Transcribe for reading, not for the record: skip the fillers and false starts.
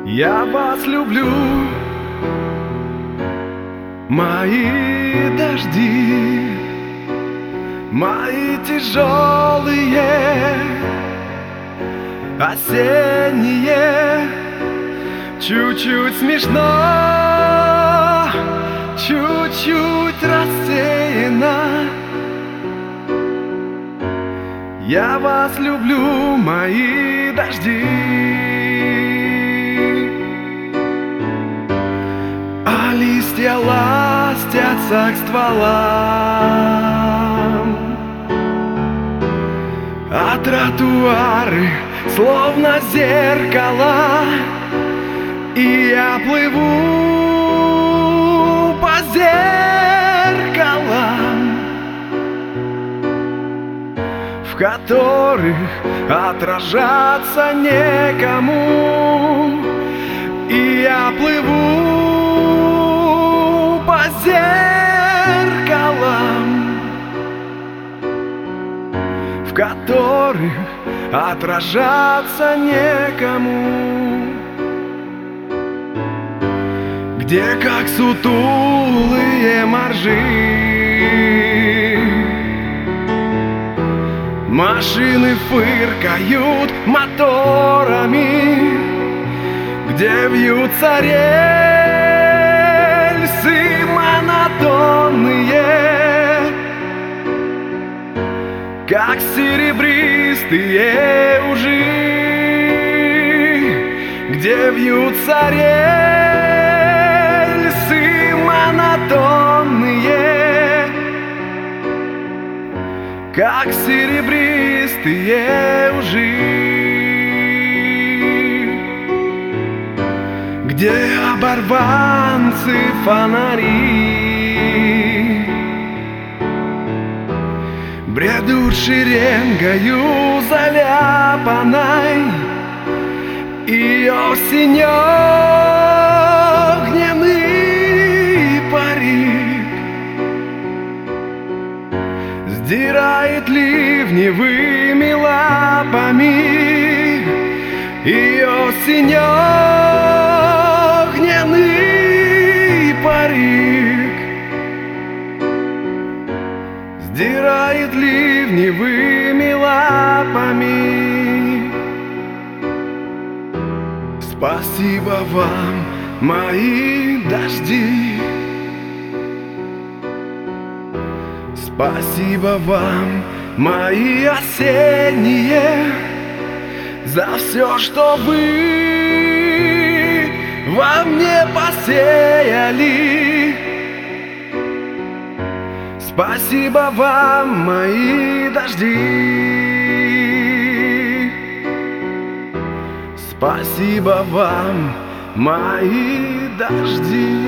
Я вас люблю, мои дожди, мои тяжелые осенние. Чуть-чуть смешно, чуть-чуть рассеяно. Я вас люблю, мои дожди. А листья ластятся к стволам, а тротуары словно зеркала. И я плыву по зеркалам, в которых отражаться некому. И я плыву по зеркалам, в которых отражаться некому. Где, как сутулые моржи, машины фыркают моторами, где вьются рельсы монотонные, как серебристые ужи, где вьются рельсы монотонные, как серебристые ужи, где оборванцы фонари бредут шеренгою заляпанной, и осенью огненный парик сдирает ливневыми лапами. И осенью огненный парик сдирает ливневыми лапами. Спасибо вам, мои дожди. Спасибо вам, мои осенние, за все, что вы во мне посеяли. Спасибо вам, мои дожди. Спасибо вам, мои дожди.